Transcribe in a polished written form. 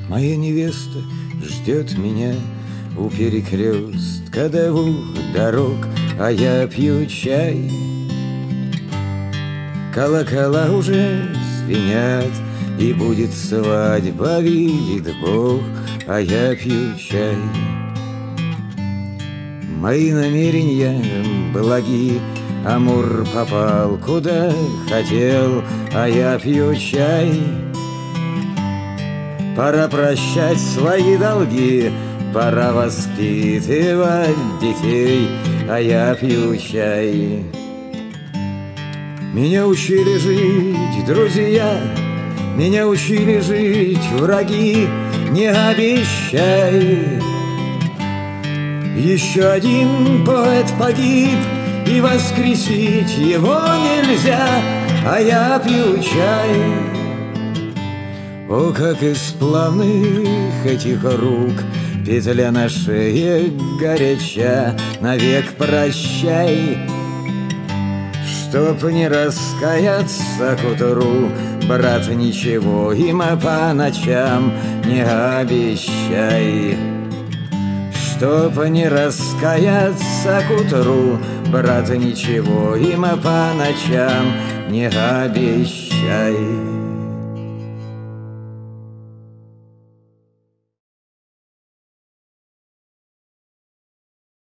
Моя невеста ждет меня у перекрестка двух дорог, а я пью чай. Колокола уже звенят, и будет свадьба, видит Бог, а я пью чай. Мои намерения благи, Амур попал куда хотел, а я пью чай. Пора прощать свои долги, пора воспитывать детей, а я пью чай. Меня учили жить друзья, меня учили жить враги, не обещай. Еще один поэт погиб, и воскресить его нельзя, а я пью чай. О, как из плавных этих рук петля на шее горяча, навек прощай. Чтоб не раскаяться к утру, брат, ничего им по ночам не обещай. Чтоб не раскаяться к утру, брат, ничего им по ночам не обещай.